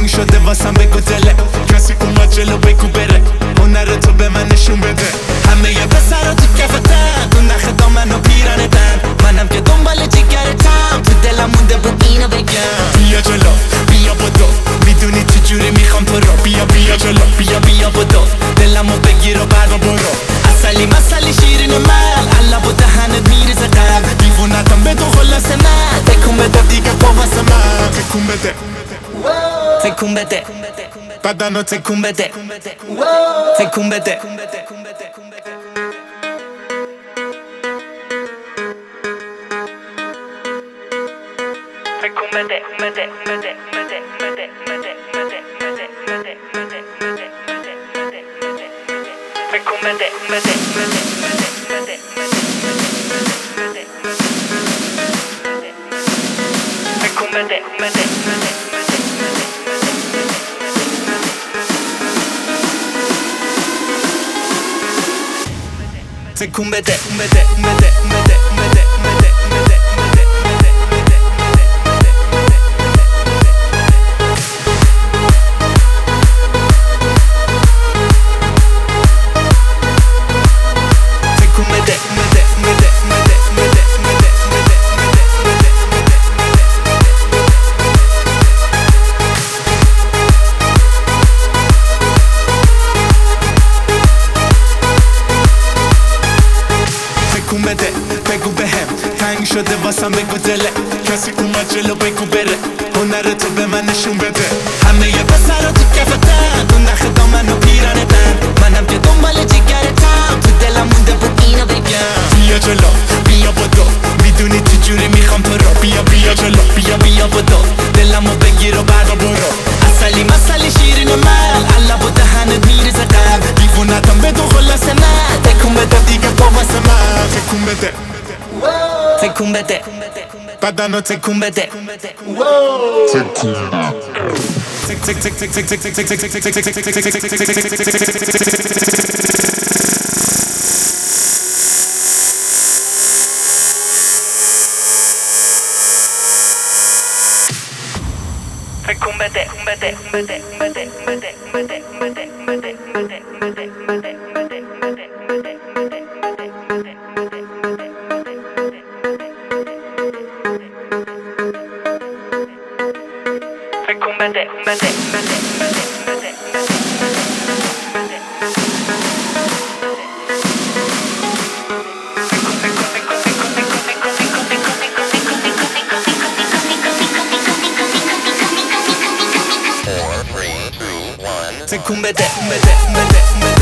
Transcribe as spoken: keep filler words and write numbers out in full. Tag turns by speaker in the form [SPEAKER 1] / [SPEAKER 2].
[SPEAKER 1] شده واسم بگو دله کسی اومد جلو بگو بره هنر تو به من نشون بده همه یه پسرا تو کفتن تو نخ دامن و پیرنتن منم که دنبال جگرتم تو دلم مونده بود اینو بگم بیا جلو بیا بدو میدونی چجوری میخوام تو رو بیا بیا جلو بیا بیا بدو دلمو بگیر و برا برو اصلی مسلی شیرین من علب و دهنت میریزه قلب دیوونتم به تو خلاصه من تکون بده دیگه پا واسه من تکون بده تکون بده بدنو تکون بده تکون بده تکون بده بده بده بده بده بده بده بده بده تکون بده بده بده بده تکون بده بده تکون بده بده بده بده بده بده بگو بهم تنگ شده واسم بگو دله کسی اومد جلو بگو بره هنر تو به من نشون بده همه یه پسرا تو کفتن تو نخ دامن و پیرنتن منم که دنبال جگرتم تو دلم مونده بود اینو بگم بیا جلو بیا بدو میدونی چجوری میخوام تو رو بیا بیا جلو بیا بیا بدو دلمو بگیر و برا برو اصلی مسلی شیرین من علب و دهنت میریزه قلب دیوونتم به تو خلاصه من تکون بده دیگه پا واسه من تکون بده تکون بده بدنو تکون بده تکون بده تک تک تک تک تک تک تک تک تک تک تکون بده بده بده بده بده بده بده بده بده بده تکون بده بده تکون بده بده بده